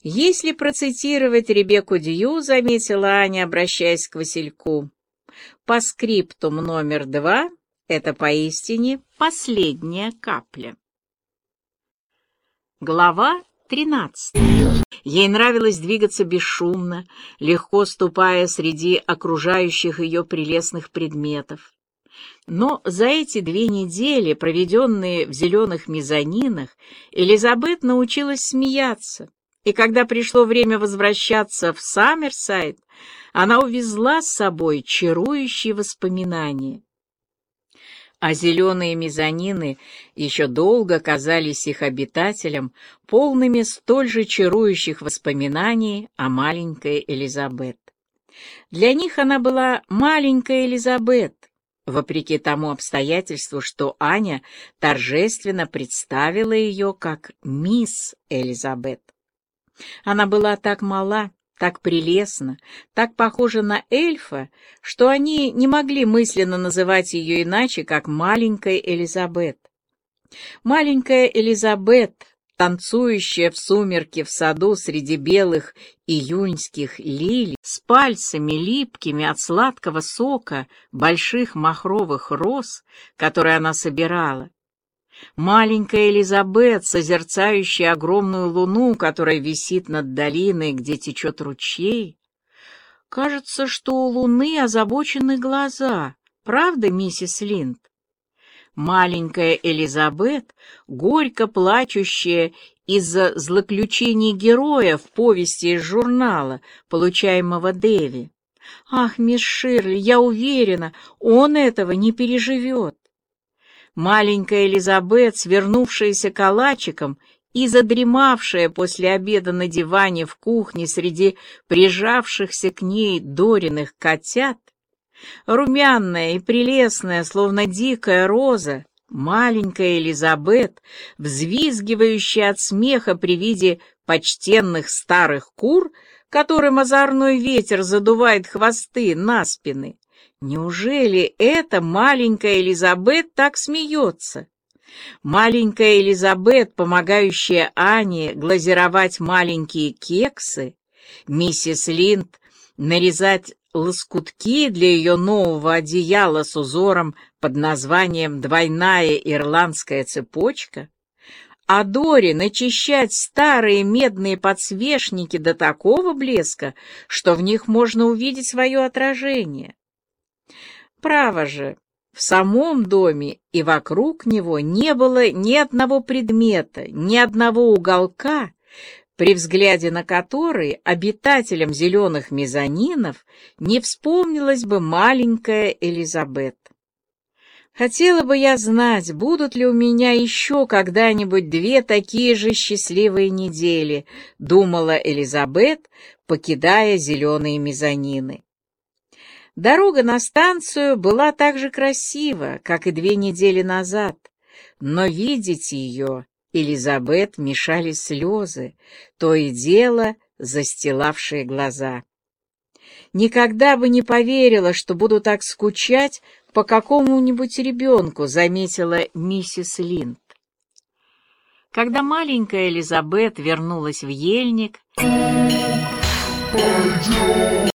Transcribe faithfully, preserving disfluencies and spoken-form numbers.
Если процитировать Ребекку Дью, заметила Аня, обращаясь к Васильку, по скриптум номер два это поистине последняя капля. Глава тринадцатая. Ей нравилось двигаться бесшумно, легко ступая среди окружающих ее прелестных предметов. Но за эти две недели, проведенные в зеленых мезонинах, Элизабет научилась смеяться, и когда пришло время возвращаться в Саммерсайд, она увезла с собой чарующие воспоминания. А зеленые мезонины еще долго казались их обитателям полными столь же чарующих воспоминаний о маленькой Элизабет. Для них она была маленькая Элизабет, вопреки тому обстоятельству, что Аня торжественно представила ее как мисс Элизабет. Она была так мала, так прелестна, так похожа на эльфа, что они не могли мысленно называть ее иначе, как маленькая Элизабет. Маленькая Элизабет, танцующая в сумерке в саду среди белых июньских лилий, с пальцами липкими от сладкого сока больших махровых роз, которые она собирала. Маленькая Элизабет, созерцающая огромную луну, которая висит над долиной, где течет ручей. Кажется, что у луны озабочены глаза, правда, миссис Линд? Маленькая Элизабет, горько плачущая из-за злоключений героя в повести из журнала, получаемого Дэви. Ах, мисс Ширли, я уверена, он этого не переживет. Маленькая Элизабет, свернувшаяся калачиком и задремавшая после обеда на диване в кухне среди прижавшихся к ней Дориных котят, румяная и прелестная, словно дикая роза, маленькая Элизабет, взвизгивающая от смеха при виде почтенных старых кур, которым озорной ветер задувает хвосты на спины. Неужели эта маленькая Элизабет так смеется? Маленькая Элизабет, помогающая Ане глазировать маленькие кексы, миссис Линд нарезать лоскутки для ее нового одеяла с узором под названием «Двойная ирландская цепочка», а Дори начищать старые медные подсвечники до такого блеска, что в них можно увидеть свое отражение. Право же, в самом доме и вокруг него не было ни одного предмета, ни одного уголка, при взгляде на который обитателям зеленых мезонинов не вспомнилась бы маленькая Элизабет. Хотела бы я знать, будут ли у меня еще когда-нибудь две такие же счастливые недели, думала Элизабет, покидая зеленые мезонины. Дорога на станцию была так же красива, как и две недели назад, но видеть ее Элизабет мешали слезы, то и дело застилавшие глаза. «Никогда бы не поверила, что буду так скучать по какому-нибудь ребенку», — заметила миссис Линд. Когда маленькая Элизабет вернулась в ельник,